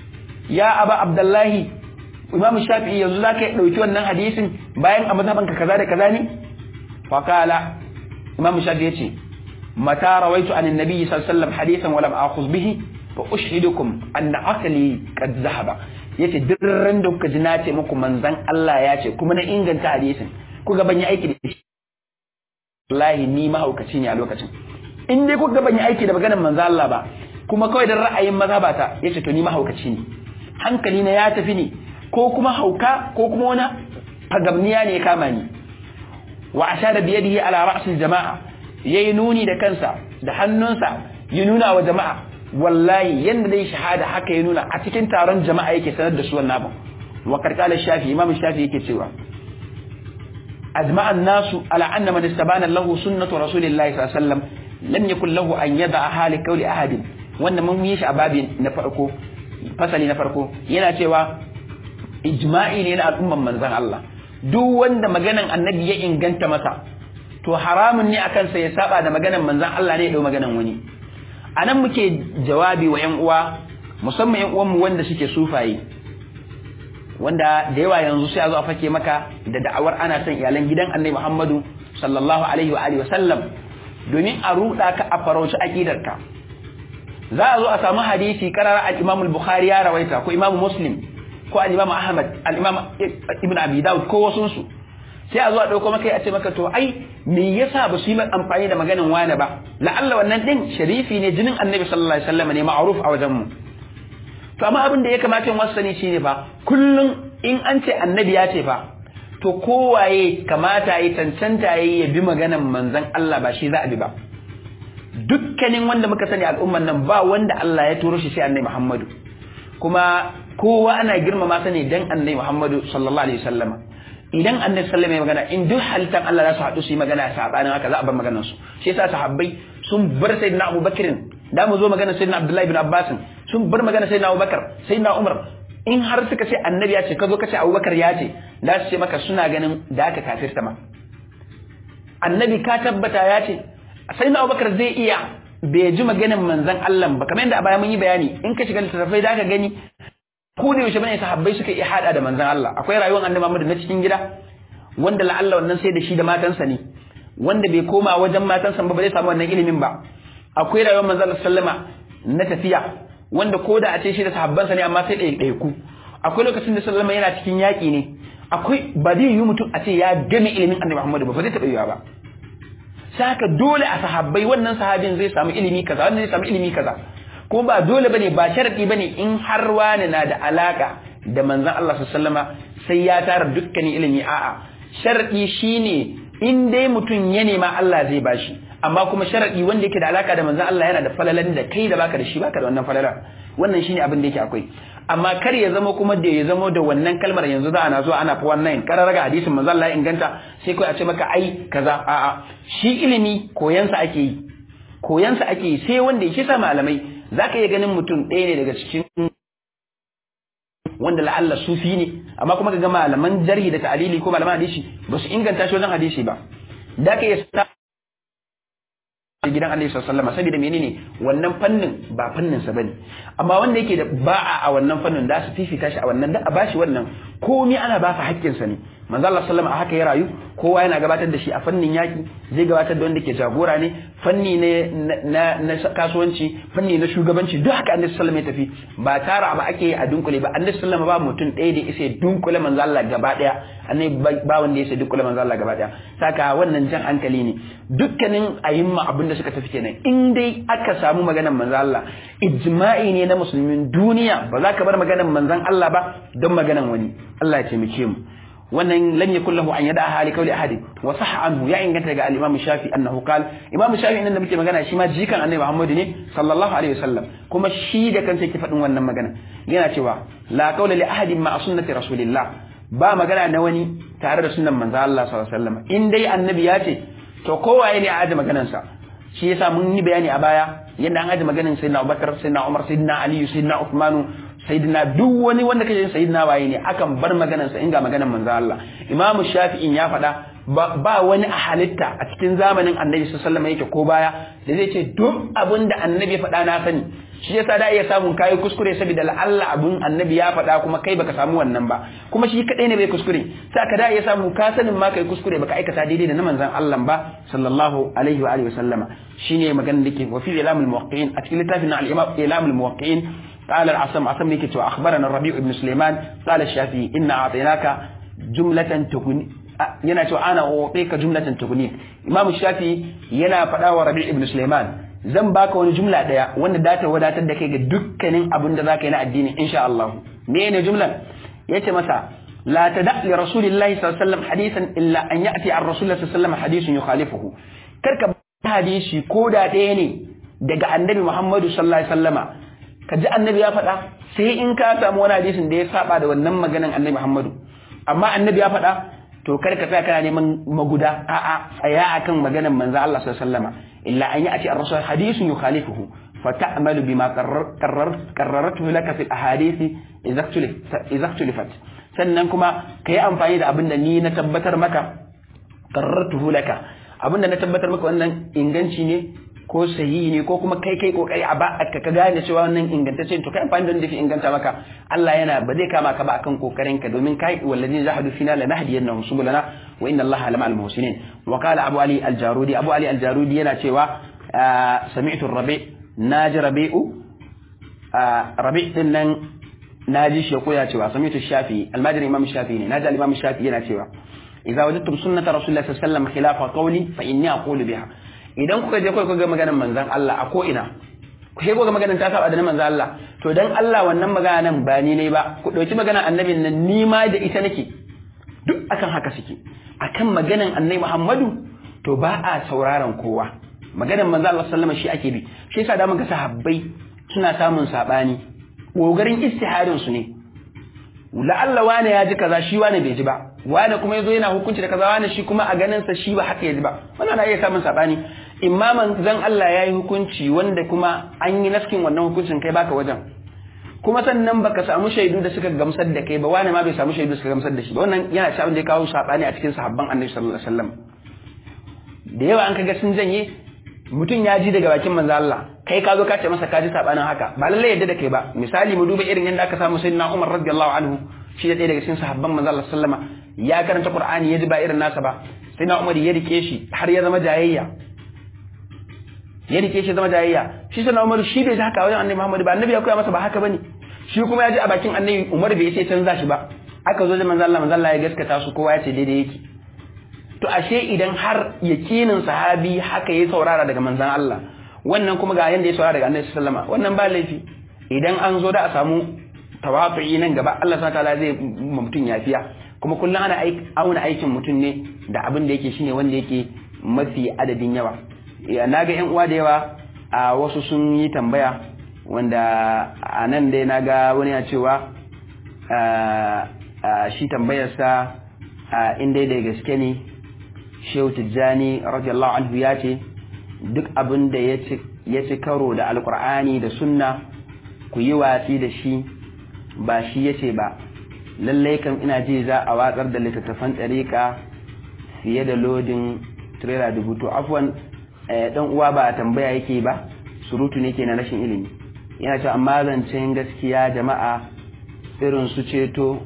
ya aba Abdullahi, Imam Shafi'i yanzu za ka ɗauki wannan hadisin bayan a mazhabanka kaza da kaza ne? Fakala Imam Shafi'i yace mata rawaitu an annabi sallallahu alaihi wasallam hadisan wa lam akhuz bihi fa ushhidukum anna aqli qad zahaba. Yace dirran da kuka ji na ce muku manzon Allah ya ce kuma na inganta hadisin kuga ban yi aiki da shi, wallahi ni mahaukaci ne a lokacin. In dai kuga ban yi aiki da maganar manzon Allah ba kuma kawai dan ra'ayin mazhabata yace to ni mahaukaci ne, hankali na ya tafi ne ko kuma hauka ko kuma wani fagamniya ne kama ni. wa ashara bi yadihi ala ra's al-jama'a, yayi nuni da kansa da hannunsa ya nuna wa jama'a, wallahi yanda dai shahada haka ya nuna a cikin taron jama'a yake sanar da su wannan abin. wa karkala Shafi, Imam Shafi yake cewa ajma'a an-nasu ala anna man istabana lahu sunnatu rasulillahi sallallahu alaihi wasallam lam yakul lahu an yada'a hali qawli ahadin. wannan mun yi shi a babin na farko, fasali na farko yana cewa ijma'i ne na al'umman manzan Allah, duk wanda maganan annabi ya inganta masa to haramun ne akan sa ya saba da maganan manzan Allah ne ya dau maganan wani. anan muke jawabi wa ƴan uwa, musamman ƴan uwan mu wanda suke sufaye, wanda da yawa yanzu sai a zo a fake maka da da'awar ana son iyalan gidan Annabi Muhammadu sallallahu alaihi wa alihi wasallam domin a ruda ka a farauci aqidarka. za a zo a samu hadisi karara al-Imam al-Bukhari ya rawaita ko Imam Muslim ko al-Imam Ahmad, al-Imam Ibn Abi Dawud ko wasun su, sai a zo a dauko maka a ce maka to ai me yasa ba su yi amfani da maganan wani ba la'alla wannan din sharifi ne jinin annabi sallallahu alaihi wasallam ne ma'ruf a wajen mu to amma abin da ya kamata in wasu sani shine fa kullum in an ce annabi ya ce fa to kowaye kamata yi cancanta ya bi maganan manzon Allah ba shi za a bi ba dukkanin wanda muka sani al'umman nan ba wanda Allah ya turo shi sai annabi Muhammadu kuma kowa ana girmama sa ne dan annabi Muhammadu sallallahu alaihi wasallam idan annabi sallallahu alaihi magana in duk halittan Allah za su haɗu su yi magana sabanin haka za a bar maganar su shi yasa sahabbai sun bar sayyidina Abubakar da mu zo maganar sayyidina Abdullahi ibn Abbas sun bar maganar sayyidina Abubakar sayyidina Umar in har suka ce annabi ya ce ka zo ka ce Abubakar ya ce za su ce maka suna ganin da aka kafirta ma annabi ka tabbata ya ce sayyidina Abubakar zai iya bai ji maganar manzon Allah ba kamar yadda a baya mun yi bayani in ka shiga littattafai da ka gani ko da yaushe bane sahabbai suka iya hada da manzon Allah akwai rayuwar annabi Muhammad na cikin gida wanda la'alla wannan sai da shi da matansa ne wanda bai koma wajen matansa ba zai samu wannan ilimin ba akwai rayuwar manzon Allah sallama na tafiya wanda ko da a ce shi da sahabbansa ne amma sai ɗaya ku akwai lokacin da sallama yana cikin yaƙi ne akwai ba zai yi mutum a ce ya game ilimin annabi Muhammad ba zai taɓa yiwa ba saka dole a sahabbai wannan sahabin zai samu ilimi kaza wannan zai samu ilimi kaza ko ba dole bane ba sharadi bane in har wani na da alaka da manzon Allah sallama sai ya tara dukkanin ilimi a'a sharadi shine in dai mutum ya nema Allah zai bashi amma kuma sharadi wanda yake da alaka da manzon Allah yana da falalan da kai da baka da shi baka da wannan falala wannan shine abin da yake akwai amma kar ya zama kuma da ya zama da wannan kalmar yanzu za ana zuwa ana fa wannan kararraga hadisin manzon Allah ya inganta sai kai a ce maka ai kaza a'a shi ilimi koyansa ake yi sai wanda yake sa malamai zaka iya ganin mutum ɗaya ne daga cikin wanda la'alla sufi ne amma kuma ga malaman jarhi da ta'lili ko malaman hadisi ba su inganta shi wajen hadisi ba da ka iya sa gidan Allah sallallahu alaihi wasallam saboda menene wannan fannin ba fannin sa bane amma wanda yake da ba'a a wannan fannin da su fifita shi a wannan da a bashi wannan komai ana ba sa haƙƙin sa ne manzo Allah sallallahu alaihi wasallam a haka ya rayu kowa yana gabatar da shi a fannin yaki zai gabatar da wanda ke jagora ne fanni ne na kasuwanci fanni na shugabanci duk haka annabi sallallahu alaihi wasallam ya tafi ba tara ba ake yi a dunkule ba annabi sallallahu alaihi wasallam ba mutum ɗaya da isa dunkule manzo Allah gaba daya annabi ba wanda ya isa dunkule manzo Allah gaba daya saka wannan jan hankali ne dukkanin ayyuma abin da suka tafi kenan in dai aka samu maganar manzo Allah ijma'i ne na musulmin duniya ba za ka bar maganar manzon Allah ba don maganar wani Allah ya taimake mu wannan lam yakul lahu an yada'a li qawli ahadi wa sahha anhu ya inganta daga al-imam Shafi annahu qala imam Shafi inda muke magana shi ma jikan annabi Muhammad ne sallallahu alaihi wasallam kuma shi da kansa yake faɗin wannan magana yana cewa la qawla li ahadin ma sunnati rasulillah ba magana na wani tare da sunnan manzo Allah sallallahu alaihi wasallam in dai annabi ya ce to kowaye ne a aje maganar sa shi yasa mun yi bayani a baya yadda an aje maganar sayyidina Abubakar sayyidina Umar sayyidina Ali sayyidina Uthman sayyidina duk wani wanda kaje sayyidina waye ne akan bar maganar sa inga maganar manzo Allah Imam Shafi'in ya faɗa ba wani a halitta a cikin zamanin Annabi sallallahu alaihi wasallam yake ko baya da zai ce duk abinda Annabi ya faɗa na sani shi yasa da iya samun kai kuskure saboda Allah abun Annabi ya faɗa kuma kai baka samu wannan ba kuma shi kadai ne bai kuskure sai ka da iya samu ka sanin ma kai kuskure baka aikata daidai da na manzon Allah ba sallallahu alaihi wa alihi wasallama shine maganar dake wa fi ilamul muwaqqi'in a cikin littafin al-imam ilamul muwaqqi'in قال العصم نيكي أخبرنا الربيع بن سليمان قال الشافعي إن أعطيناك جملة تغني yana cewa ana utika jumlatan tughnik Imam Shafi yana faɗa wa Rabi' ibn Sulaiman zan baka wani jumla daya wanda da ta wadatar da kai ga dukkanin abin da zaka yi na addini insha Allah me ne jumlan yace masa la tada li rasulillahi sallallahu alaihi wasallam hadisan illa an ya'ti ar rasulillahi sallallahu alaihi wasallam hadithun yukhalifuhu karka hadisi ko da daya ne daga annabi Muhammadu sallallahu alaihi wasallama kaji annabi ya faɗa sai in ka samu wani hadisin da ya saba da wannan maganan annabi Muhammadu amma annabi ya faɗa to kar ka tsaya kana neman maguda a'a tsaya akan maganar manzo Allah sallallahu alaihi wasallam illa an ya'ti ar-rasul hadithun yukhalifuhu fata'malu bima qarrartu laka fi al-ahadith idza ikhtalafat sannan kuma kai amfani da abinda ni na tabbatar maka qarrartu laka abinda na tabbatar maka wannan inganci ne ko sahihi ne ko kuma kai kokari a ba ka gane cewa wannan ingantacce to kai amfani da wanda yake inganta maka Allah yana ba zai kama ka ba akan kokarin ka domin kai wallazi zahadu fina la nahdiyannahum subulana wa inna Allaha lamal muhsinin wa qala Abu Ali al-Jarudi yana cewa sami'tu ar-Rabi' naji Rabi' din nan naji shi koya cewa sami'tu Shafi al-Madri Imam Shafi ne naji al-Imam Shafi yana cewa idza wajadtum sunnata rasulillahi sallallahu alaihi wasallam khilafa qawli fa inni aqulu biha idan kuka je kuka ga maganar manzon Allah a ko ina ku sai kuka ga maganar ta saba da manzon Allah to dan Allah wannan magana nan ba ni ne ba ku dauki maganar annabin nan ni ma da ita nake duk akan haka suke akan maganar annabi Muhammadu to ba a sauraron kowa maganar manzon Allah sallallahu alaihi wasallam shi ake bi shi yasa da muka sahabbai suna samun sabani kogarin istihadin su ne la'alla wane ya ji kaza shi wane bai ji ba wane kuma yazo yana hukunci da kaza wane shi kuma a ganin sa shi ba haka ya ji ba wannan na iya samun sabani imaman zan Allah yayi hukunci wanda kuma an yi naskin wannan hukuncin kai baka wajen kuma sannan baka samu shaidu da suka gamsar da kai ba wane ma bai samu shaidu da suka gamsar da shi ba wannan yana cewa da ya kawo sabani a cikin sahabban Annabi sallallahu alaihi wasallam da yawa an kaga sun janye mutum ya ji daga bakin manzo Allah kai ka zo ka ce masa ka ji sabanin haka ba lalle yadda da kai ba misali mu duba irin yadda aka samu sayyidina Umar radiyallahu anhu shi da ɗaya daga cikin sahabban manzo Allah sallama ya karanta Qur'ani ya ji ba irin nasa ba sayyidina Umar ya rike shi har ya zama jayayya shi sayyidina Umar shi bai ji haka wajen Annabi Muhammad ba Annabi ya koya masa ba haka bane shi kuma ya ji a bakin Annabi Umar bai ce canza shi ba aka zo da manzo Allah ya gaskata su kowa ya ce daidai yake to ashe idan har yakinin sahabi haka ya saurara daga manzon Allah wannan kuma ga yanda ya saurara daga Annabi sallama wannan ba laifi idan an zo da a samu tawafi nan gaba Allah subhanahu wataala zai mutun yafiya kuma kullun ana auna aikin mutun ne da abin da yake shine wanda yake mafi adadin yawa naga ƴan uwa da yawa a wasu sun yi tambaya wanda anan dai naga wani ya cewa shi tambayarsa in dai da gaske ne Shehu Tijjani radiyallahu anhu ya ce duk abin da ya ci karo da alkur'ani da sunna ku yi watsi da shi ba shi ya ce ba lallai kan ina ji za a watsar da littattafan tsarika fiye da lodin tirela 1000 to afwan dan uwa ba tambaya yake ba surutu ne ke na rashin ilimi yana cewa amma zancen gaskiya jama'a irin su ceto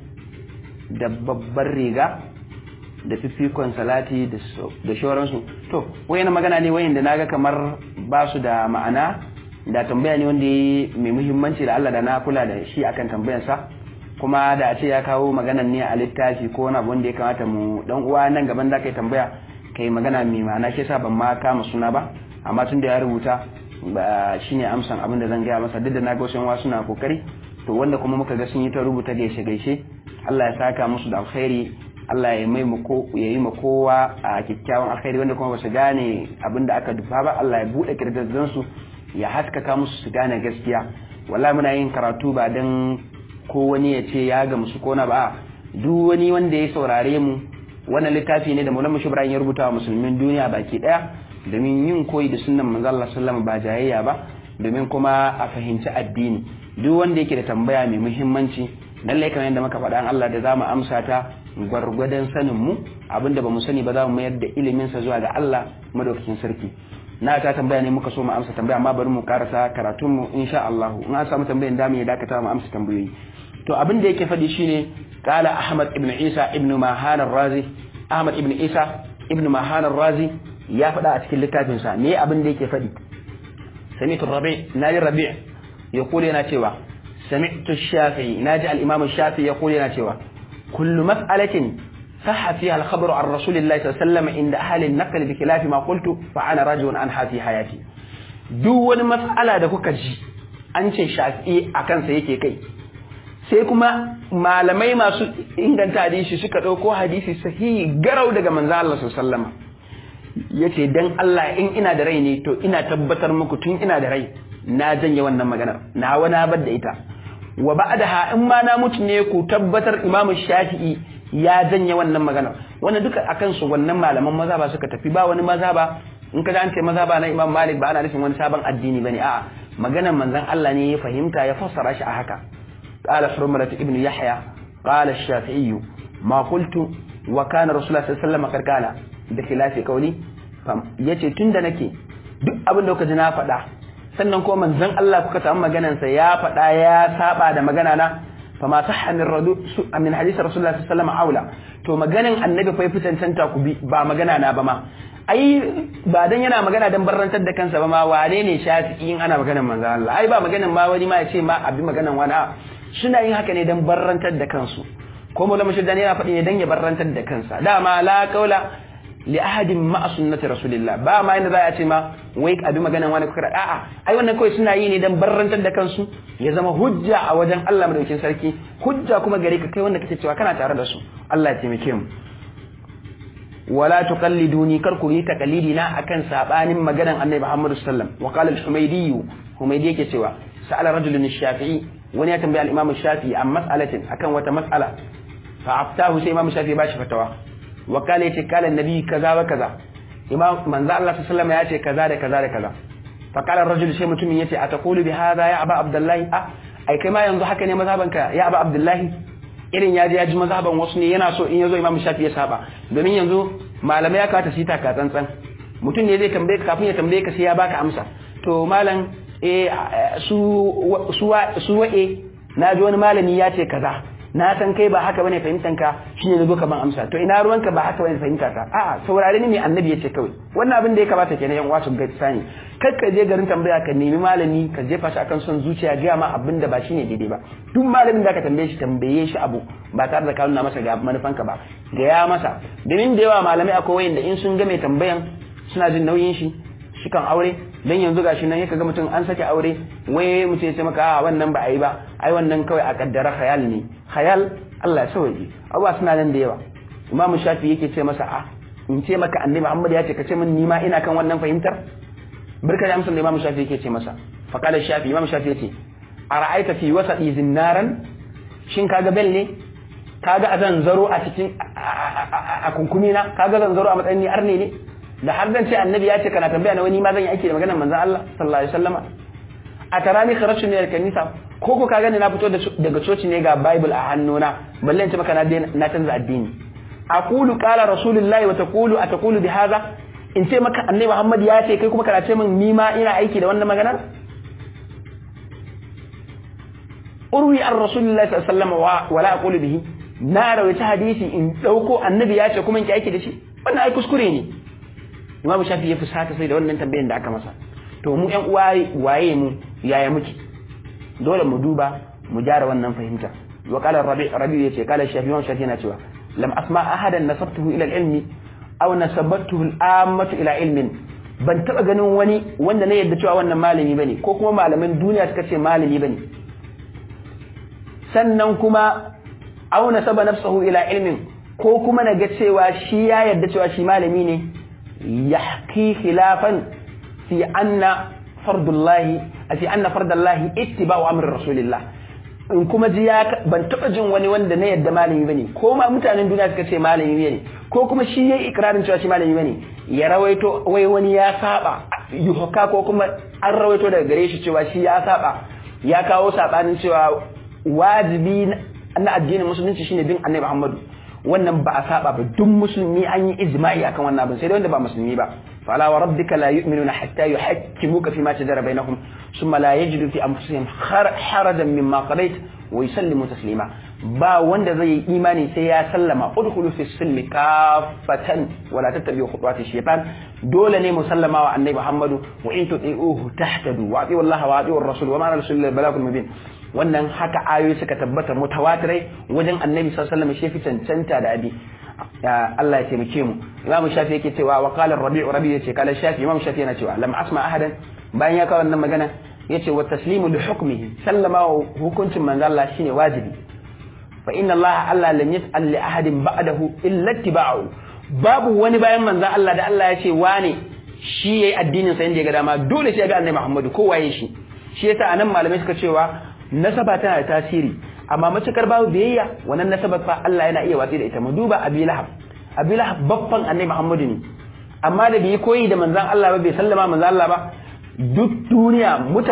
da babbar riga da fifikon salati da shoransu to wayan magana ne wayan da naga kamar ba su da ma'ana da tambaya ne wanda yi mai muhimmanci da Allah da na kula da shi akan tambayarsa kuma da a ce ya kawo maganan ne a littafi ko wani abu wanda ya kamata mu dan uwa nan gaban da kai tambaya kai magana mai ma'ana shi yasa ban ma kama suna ba amma tun da ya rubuta ba shine amsan abin da zan gaya masa duk da naga wasu yan suna kokari to wanda kuma muka ga sun yi ta rubuta gaishe Allah ya saka musu da alkhairi Allah ya yi ma kowa a kyakkyawan alkhairi wanda kuma ba su gane abin da aka dufa ba Allah ya buɗe kirdazzansu ya haskaka musu su gane gaskiya wallahi muna yin karatu ba dan ko wani ya ce ya gamsu ko na ba duk wani wanda ya saurare mu wannan littafi ne da Maulana Ibrahim ya rubuta wa musulmin duniya baki daya domin yin koyi da sunnan manzo Allah sallallahu alaihi wasallam ba jayayya ba domin kuma a fahimci addini duk wanda yake da tambaya mai muhimmanci lallai kamar yadda muka faɗa Allah da zamu amsa ta gwargwadon sanin mu abinda bamu sani ba za mu mayar da ilimin sa zuwa ga Allah madaukakin sarki na ta tambaya ne muka so mu amsa tambaya amma bari mu karasa karatun mu insha Allah in an samu tambayan da mu ya dakata mu amsa tambayoyi to abin da yake faɗi shine qala Ahmad ibn Isa ibn Mahan ar-Razi Ahmad ibn Isa ibn Mahan ar-Razi ya faɗa a cikin littafin sa me abin da yake faɗi sami'tu Rabi' naji Rabi' yaqulu yana cewa sami'tu Shafi'i naji al-Imam Shafi'i yaqulu yana cewa kullu mas'alatin صح فيها الخبر عن رسول الله صلى الله عليه وسلم عند أهل النقل بخلاف ما قلت فأنا راجع عنها في حياتي duk wani mas'ala da kuka ji an ce Shafi'i akan sa yake kai sai kuma malamai masu inganta hadisi suka dauko hadisi sahihi garau daga manzo Allah sallallahu alaihi wasallam yace dan Allah in ina da rai ne to ina tabbatar muku tun ina da rai na janye wannan magana na wani bar da ita wa ba'daha in ma na mutu ne ku tabbatar Imam Shafi'i ya janye wannan magana wannan duka akan su wannan malaman mazhaba suka tafi ba wani mazhaba in ka an ce mazhaba na Imam Malik ba ana nufin wani sabon addini bane a'a maganar manzon Allah ne ya fahimta ya fassara shi a haka qala Hurmalat ibn Yahya qala Shafi'i ma qultu wa kana Rasulullah sallallahu alaihi wasallam karkala da khilafi kauli yace tunda nake duk abin da kuka ji na faɗa sannan ko manzon Allah kuka samu maganar sa ya faɗa ya saba da magana na fama sahha min hadisi Rasulullah sallallahu alaihi wasallam aula to maganin annabi fa yafi tantanta ku bi ba magana na ba ma ai ba dan yana magana dan barrantar da kansa ba ma wane ne Shafi'i in ana maganar manzo Allah ai ba maganar ma wani ma ya ce ma abi maganar wani a suna yin haka ne dan barrantar da kansu ko Maulana Shaddani yana faɗi ne dan ya barrantar da kansa dama la qaula li ahadin ma'a sunnati rasulillah ba ma inda za a ce ma wai abi maganan wani kuka a'a ai wannan kawai suna yi ne dan barrantar da kansu ya zama hujja a wajen Allah madaukakin sarki hujja kuma gare ka kai wanda kake cewa kana tare da su Allah ya taimake mu wala tuqalliduni kar ku yi taqlidi na akan sabanin maganan Annabi Muhammad sallallahu alaihi wasallam wa qala al-Humaydi yake cewa sa'ala rajulun ash-Shafi'i wani ya tambaya al-Imam ash-Shafi'i an mas'alatin akan wata mas'ala fa aftahu sai Imam Shafi'i bashi fatawa wa qala yace qala an-nabi kaza wa kaza Imam manzo Allah sallallahu alaihi wasallam yace kaza da kaza da kaza fa qala ar-rajul sai mutumin yace ataqulu bi hadha ya Aba Abdullahi ai kai ma yanzu haka ne mazhabanka ya Aba Abdullahi irin ya ji mazhaban wasu ne yana so in yazo Imam Shafi ya saba domin yanzu malamai ya kawata sita ka tsantsan mutum ne zai tambaye ka kafin ya tambaye ka sai ya baka amsa to malam su wa'e na ji wani malami ya ce kaza na san kai ba haka bane fahimtanka shine nazo ka ban amsa to ina ruwanka ba haka bane fahimta ka a'a saurare ni me annabi yace kawai wannan abin da ya kamata kenan yan wasu gaskiya ne kar ka je garin tambaya ka nemi malami ka jefa shi akan son zuciya ga ma abin da ba shine daidai ba duk malamin da ka tambaye shi abu ba tare da ka nuna masa ga manufanka ba ga ya masa domin da yawa malamai akwai wayanda in sun ga mai tambayan suna jin nauyin shi kan aure dan yanzu gashi nan yaka ga mutum an sake aure wai mutum ya ce maka a wannan ba a yi ba ai wannan kawai a kaddara khayal ne khayal Allah ya sauke abuwa suna nan da yawa Imam Shafi yake ce masa in ce maka Annabi Muhammad ya ce ka ce min ni ma ina kan wannan fahimtar barka da amsar da Imam Shafi yake ce masa fa qala Shafi Imam Shafi yace ara'aita fi wasati zinnaran shin kaga bel ne kaga azan zaro a cikin a kunkumi na kaga zan zaro a matsayin ni arne ne da har dan ce annabi ya ce kana tambaya na wani ma zan yi aiki da maganar manzon Allah sallallahu alaihi wasallama a tarani kharashu min al-kanisa ko ka gani na fito daga coci ne ga bible a hannuna balle in ce maka na canza addini aqulu qala rasulullahi wa ataqulu bi hadha in ce maka annabi Muhammad ya ce kai kuma kana ce min ni ma ina aiki da wannan maganar urwi an rasulullahi sallallahu alaihi wasallama wa la aqulu bihi na rawaita hadisi in dauko annabi ya ce kuma in ki aiki da shi wannan ai kuskure ne Imam Shafi ya fusata sai da wannan tambayar da aka masa to mu ƴan uwa waye mu yaya muke dole mu duba mu gyara wannan fahimta wa qala rabi yace qala Shafi Imam Shafi yana cewa lam asma ahadan nasabtuhu ila al-ilmi aw nasabtuhu al-ammatu ila ilmin ban taba ganin wani wanda na yadda cewa wannan malami bane ko kuma malaman duniya suka ce malami bane sannan kuma aw nasaba nafsuhu ila ilmin ko kuma naga cewa shi ya yadda cewa shi malami ne يحكي خلافا في أن فرض الله اتباع أمر رسول الله in kuma ji ya ban taba jin wani wanda na yadda malami bane ko ma mutanen duniya suka ce malami bane ko kuma shi yayi ikrarin cewa shi malami bane ya rawaito wai wani ya saba yuhaka ko kuma an rawaito daga gare shi cewa shi ya saba ya kawo sabanin cewa wajibi na addinin musulunci shine bin Annabi Muhammadu wannan ba a saba ba duk musulmi an yi ijma'i akan wannan abin sai dai wanda ba musulmi ba fala wa rabbika la yu'minuna hatta yuhakkimuka fima shajara bainahum thumma la yajidu fi anfusihim harajan mimma qadait wa yusallimu taslima ba wanda zai yi imani sai ya sallama udkhulu fi silmi kaffatan wa la tattabi'u khutuwati shaytan dole ne musallama wa annabi Muhammadu wa in tuti'uhu tahtadu wa ati'u Allah wa ati'u ar-rasul wa ma arsalna balagul mubin wannan haka ayoyi suka tabbata mutawatirai wajen annabi sallallahu alaihi wasallam shi fi cancanta da abi Allah ya taimake mu Imam Shafi yake cewa wa qala Rabi yace kala Shafi Imam Shafi yana cewa lam asma ahadan bayan ya kawo wannan magana yace wa taslimu li hukmihi sallama hukuncin manzo Allah shine wajibi fa inna Allah lam yas'al li ahadin ba'dahu illa ittiba'u babu wani bayan manzo Allah da Allah ya ce wane shi yayi addinin sa inda ya ga dama dole sai ya bi annabi Muhammadu ko waye shi yasa anan malamai suka cewa nasaba tana da tasiri amma matukar babu biyayya wannan nasabar fa Allah yana iya watsi da ita mu duba Abi Lahab babban annabi Muhammadu ne amma da bai koyi da manzon Allah ba bai sallama manzon Allah ba duk duniya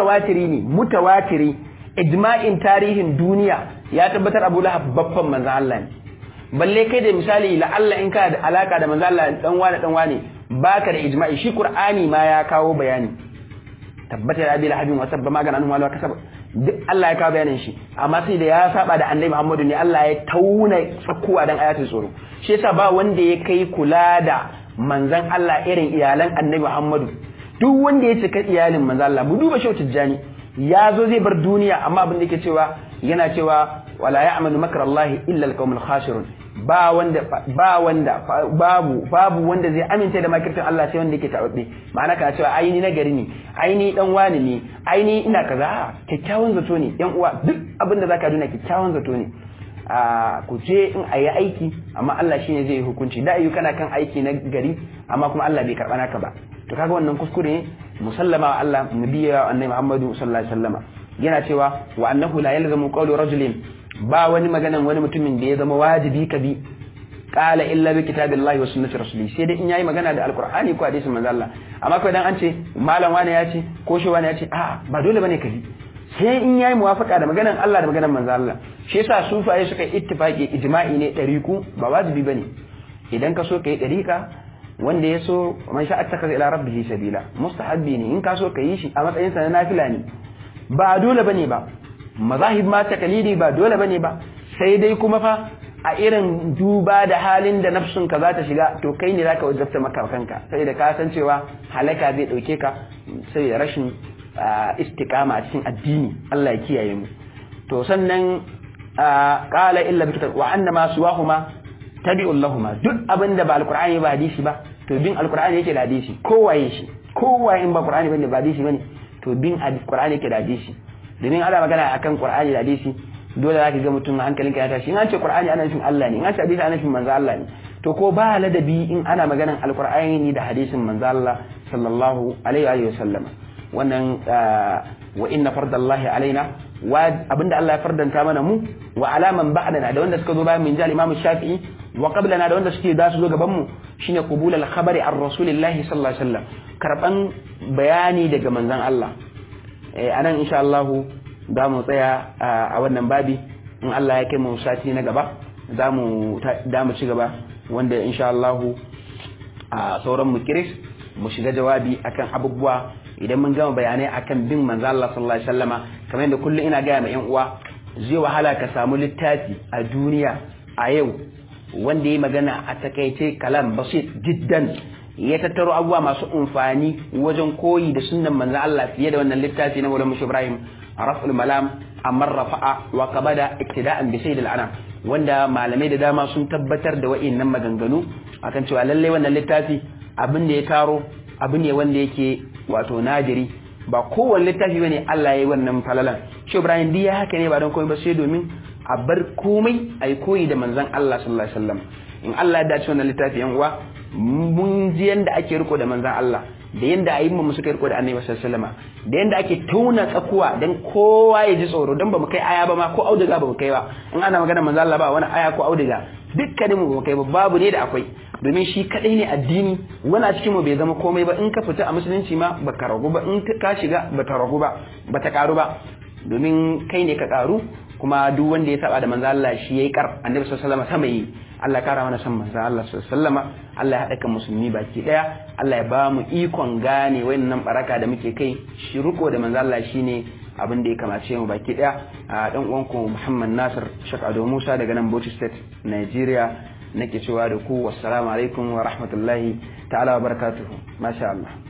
mutawatiri ijma'in tarihin duniya ya tabbatar Abu Lahab babban manzon Allah ne balle kai da misali la Allah in ka da alaka da manzon Allah dan wane baka da ijma'i shi Qur'ani ma ya kawo bayani tabbatar Abi Lahab wa sabba magana anhu wa kasab duk Allah ya kawo bayanin shi amma sai da ya saba da annabi Muhammadu ne Allah ya tauna tsakuwa dan ayatul tsoro shi yasa ba wanda ya kai kula da manzon Allah irin iyalan annabi Muhammadu duk wanda ya cika iyalin manzon Allah mu duba Shehu Tijjani ya zo zai bar duniya amma abin da yake cewa yana cewa wala ya'manu makrallahi illa alqawmul khasirun babu wanda zai amince da makircin Allah sai wanda yake tababbe ma'ana ka cewa ai ni nagari ne ai ni dan wani ne ai ni ina kaza kyakkyawan zato ne yan uwa duk abin da zaka duna kyakkyawan zato ne ku je in ayi aiki amma Allah shine zai yi hukunci da ayyuka kana kan aiki na gari amma kuma Allah bai karba naka ba to kaga wannan kuskure ne musallama wa Allah nabiyya annabi Muhammadu sallallahu alaihi wasallama yana cewa wa annahu la yalzamu qawlu rajulin ba wani maganan wani mutumin da ya zama wajibi ka bi qala illa bi kitabillahi wa sunnati rasuli sai dai in yayi magana da alqur'ani ko hadisin manzo Allah amma kai dan an ce malam wani ya ce ko shi wani ya ce a ba dole bane ka bi sai in yayi muwafaqa da maganan Allah da maganan manzo Allah shi yasa sufaye suka ittifaqi ijma'i ne dariku ba wajibi bane idan ka so kai dariqa wanda ya so man sha'a takaza ila rabbihi sabila mustahabbi ne in ka so kai shi a matsayin sa na nafila ne ba dole bane ba mazahib ma takalidi ba dole bane ba sai dai kuma fa a irin duba da halin da nafsun ka za ta shiga to kai ne zaka wajabta maka kanka sai da ka san cewa halaka zai dauke ka sai da rashin istiqama a cikin addini Allah ya kiyaye mu to sannan qala illa bi kitab wa anna ma suwahuma tabi'un lahuma duk abinda ba alqur'ani ba hadisi ba to bin alqur'ani yake da hadisi kowaye shi kowaye in ba qur'ani bane ba hadisi bane to bin alqur'ani yake da hadisi domin ana magana akan qur'ani da hadisi dole zaka ga mutum hankalinka ya tashi in an ce qur'ani ana nufin Allah ne in an ce hadisi ana nufin manzo Allah ne to ko ba ladabi in ana maganan alqur'ani da hadisin manzo Allah sallallahu alaihi wa sallam wannan wa inna fardallahi alaina wa abinda Allah ya fardanta mana mu wa alaman ba'dana da wanda suka zo bayan min jal Imam Shafi'i wa qablana da wanda suke da su zo gaban mu shine qubulul khabari ar rasulillahi sallallahu alaihi wasallam karban bayani daga manzon Allah anan insha Allah za mu tsaya a wannan babi in Allah ya kai mu sati na gaba za mu ci gaba wanda insha Allah a sauran mu kiris mu shiga jawabi akan abubuwa idan mun gama bayanai akan bin manzo Allah sallallahu alaihi wasallama kamar yadda kullum ina gaya ma yan uwa zai wahala ka samu littafi a duniya a yau wanda ya magana a takaice kalam basit jiddan ya tattaro abubuwa masu amfani wajen koyi da sunnan manzo Allah fiye da wannan littafi na Maulana Ibrahim Raf'ul Malam amma rafa'a wa qabada iktida'an bi sayyidil anam wanda malamai da dama sun tabbatar da wa'innan maganganu akan cewa lalle wannan littafi abin da ya taro abu ne wanda yake wato nadiri ba kowanne littafi bane Allah ya yi wannan falalan shi Ibrahim diya haka ne ba don komai ba sai domin a bar komai ai koyi da manzon Allah sallallahu alaihi wasallam in Allah ya dace wannan littafi yan uwa mun ji yanda ake riko da manzon Allah da yanda ayyuma mu suka riko da Annabi sallallahu alaihi wasallam da yanda ake tauna tsakuwa dan kowa ya ji tsoro dan ba mu kai aya ba ma ko auduga ba mu kai ba in ana magana manzon Allah ba wani aya ko auduga dukkanin mu kai ba babu ne da akwai domin shi kadai ne addini wani a cikin mu bai zama komai ba in ka fita a musulunci ma baka ragu ba in ka shiga bata ragu ba bata karu ba domin kai ne ka karu kuma duk wanda ya saba da manzo Allah shi yayi kar Annabi sallallahu alaihi wasallam sama yi Allah kara mana san manzo Allah sallallahu alaihi wasallam Allah ya hada kan musulmi baki daya Allah ya ba mu ikon gane wayannan baraka da muke kai shi riko da manzo Allah shine abin da ya kamace mu baki daya a dan uwanku Muhammad Nasir Sheikh Ado Musa daga nan Bauchi State Nigeria nake cewa da ku wassalamu alaikum wa rahmatullahi ta'ala wa barakatuhu masha Allah